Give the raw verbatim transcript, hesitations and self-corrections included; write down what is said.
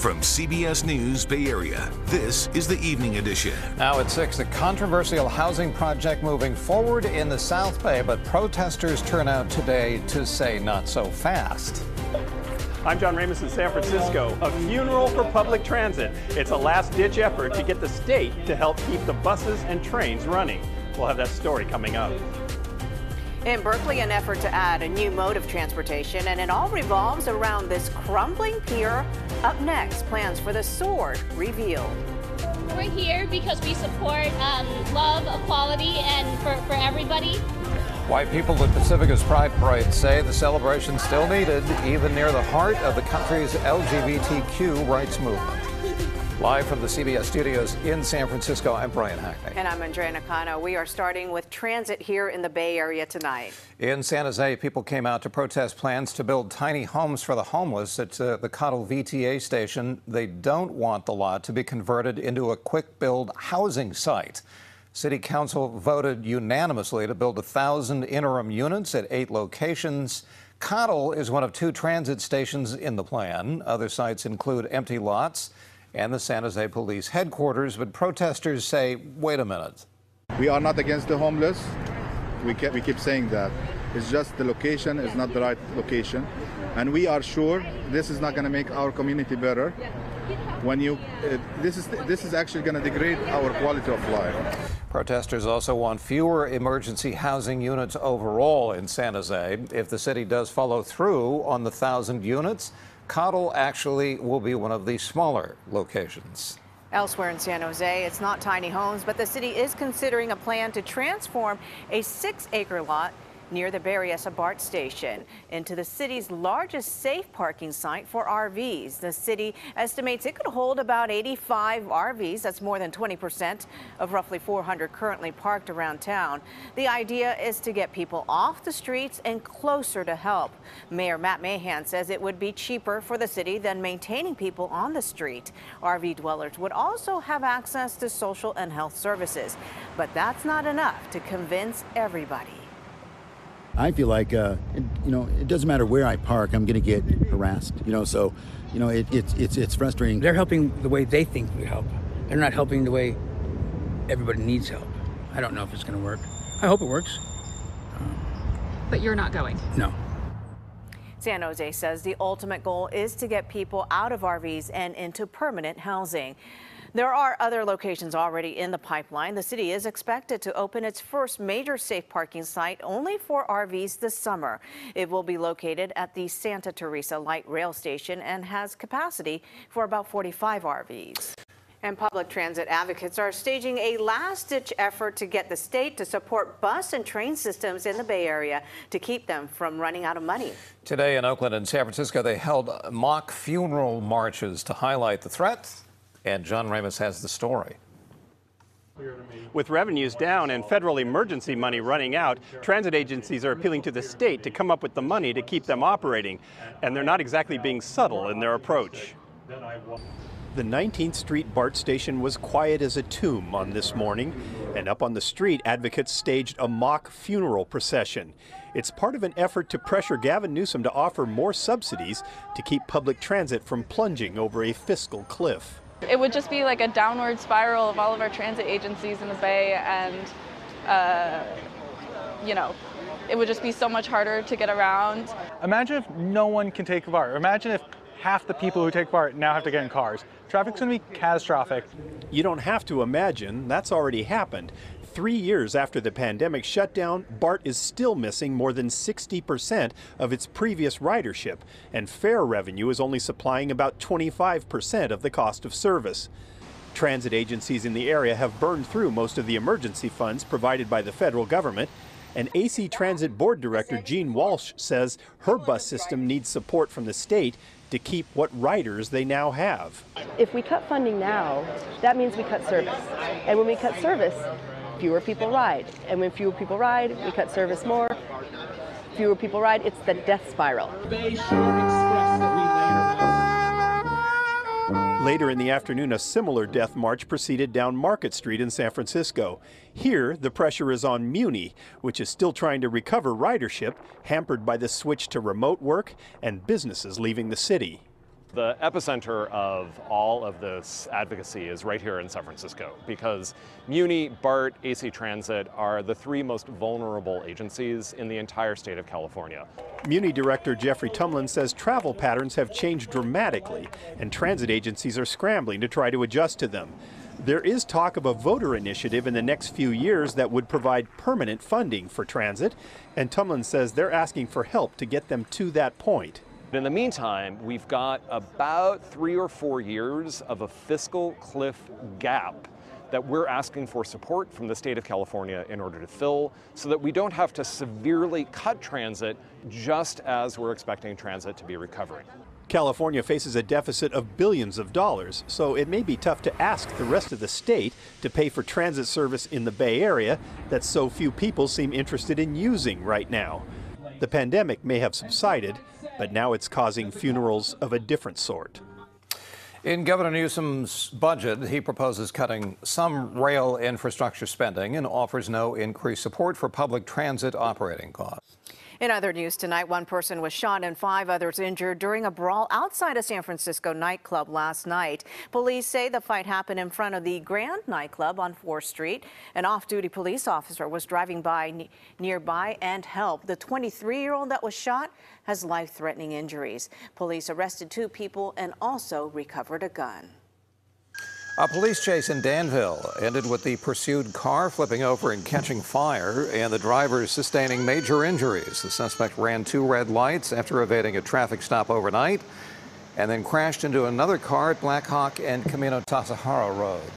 From C B S News Bay Area, this is the Evening Edition. Now at six, a controversial housing project moving forward in the South Bay, but protesters turn out today to say not so fast. I'm John Ramos in San Francisco. A funeral for public transit. It's a last-ditch effort to get the state to help keep the buses and trains running. We'll have that story coming up. In Berkeley, an effort to add a new mode of transportation, and it all revolves around this crumbling pier. Up next, plans for the Sword revealed. We're here because we support um, love, equality, and for, for everybody. Why people at Pacifica's Pride Parade say the celebration still needed, even near the heart of the country's L G B T Q rights movement. Live from the C B S studios in San Francisco, I'm Brian Hackney. And I'm Andrea Nakano. We are starting with transit here in the Bay Area tonight. In San Jose, people came out to protest plans to build tiny homes for the homeless at uh, the Cottle V T A station. They don't want the lot to be converted into a quick-build housing site. City Council voted unanimously to build a thousand interim units at eight locations. Cottle is one of two transit stations in the plan. Other sites include empty lots and the San Jose Police headquarters, but protesters say, wait a minute. We are not against the homeless. We keep, we keep saying that. It's just the location is not the right location. And we are sure this is not going to make our community better. When you, uh, this is this is actually going to degrade our quality of life. Protesters also want fewer emergency housing units overall in San Jose. If the city does follow through on the thousand units, Cottle actually will be one of the smaller locations. Elsewhere in San Jose, it's not tiny homes, but the city is considering a plan to transform a six-acre lot near the Berryessa BART station into the city's largest safe parking site for R Vs. The city estimates it could hold about eighty-five R Vs. That's more than twenty percent of roughly four hundred currently parked around town. The idea is to get people off the streets and closer to help. Mayor Matt Mahan says it would be cheaper for the city than maintaining people on the street. R V dwellers would also have access to social and health services, but that's not enough to convince everybody. I feel like, uh, it, you know, it doesn't matter where I park, I'm going to get harassed, you know, so, you know, it, it's, it's, it's frustrating. They're helping the way they think we help. They're not helping the way everybody needs help. I don't know if it's going to work. I hope it works. Um, but you're not going? No. San Jose says the ultimate goal is to get people out of R Vs and into permanent housing. There are other locations already in the pipeline. The city is expected to open its first major safe parking site only for R Vs this summer. It will be located at the Santa Teresa Light Rail Station and has capacity for about forty-five R Vs. And public transit advocates are staging a last-ditch effort to get the state to support bus and train systems in the Bay Area to keep them from running out of money. Today in Oakland and San Francisco, they held mock funeral marches to highlight the threat. And John Ramos has the story. With revenues down and federal emergency money running out, transit agencies are appealing to the state to come up with the money to keep them operating. And they're not exactly being subtle in their approach. The nineteenth Street BART station was quiet as a tomb on this morning. And up on the street, advocates staged a mock funeral procession. It's part of an effort to pressure Gavin Newsom to offer more subsidies to keep public transit from plunging over a fiscal cliff. It would just be like a downward spiral of all of our transit agencies in the Bay, and, uh, you know, it would just be so much harder to get around. Imagine if no one can take BART. Imagine if half the people who take BART now have to get in cars. Traffic's going to be catastrophic. You don't have to imagine. That's already happened. Three years after the pandemic shutdown, BART is still missing more than sixty percent of its previous ridership, and fare revenue is only supplying about twenty-five percent of the cost of service. Transit agencies in the area have burned through most of the emergency funds provided by the federal government, and A C Transit Board Director Jean Walsh says her bus system needs support from the state to keep what riders they now have. If we cut funding now, that means we cut service. And when we cut service, fewer people ride. And when fewer people ride, we cut service more. Fewer people ride, it's the death spiral. Later in the afternoon, a similar death march proceeded down Market Street in San Francisco. Here, the pressure is on Muni, which is still trying to recover ridership, hampered by the switch to remote work and businesses leaving the city. The epicenter of all of this advocacy is right here in San Francisco, because Muni, BART, A C Transit are the three most vulnerable agencies in the entire state of California. Muni Director Jeffrey Tumlin says travel patterns have changed dramatically, and transit agencies are scrambling to try to adjust to them. There is talk of a voter initiative in the next few years that would provide permanent funding for transit, and Tumlin says they're asking for help to get them to that point. In the meantime, we've got about three or four years of a fiscal cliff gap that we're asking for support from the state of California in order to fill, so that we don't have to severely cut transit just as we're expecting transit to be recovering. California faces a deficit of billions of dollars, so it may be tough to ask the rest of the state to pay for transit service in the Bay Area that so few people seem interested in using right now. The pandemic may have subsided, but now it's causing funerals of a different sort. In Governor Newsom's budget, he proposes cutting some rail infrastructure spending and offers no increased support for public transit operating costs. In other news tonight, one person was shot and five others injured during a brawl outside a San Francisco nightclub last night. Police say the fight happened in front of the Grand nightclub on fourth street. An off-duty police officer was driving by nearby and helped. The twenty-three-year-old that was shot has life-threatening injuries. Police arrested two people and also recovered a gun. A police chase in Danville ended with the pursued car flipping over and catching fire, and the driver sustaining major injuries. The suspect ran two red lights after evading a traffic stop overnight and then crashed into another car at Black Hawk and Camino Tasajara Road.